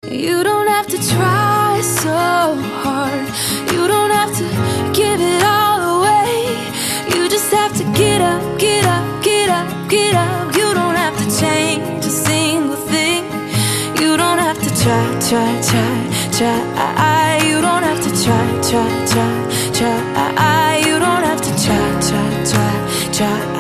You don't have to try so hard. You don't have to give it all away. You just have to get up, get up, get up, get up. You don't have to change a single thing. You don't have to try, try, try, try. You don't have to try, try, try, try. You don't have to try, try, try, try.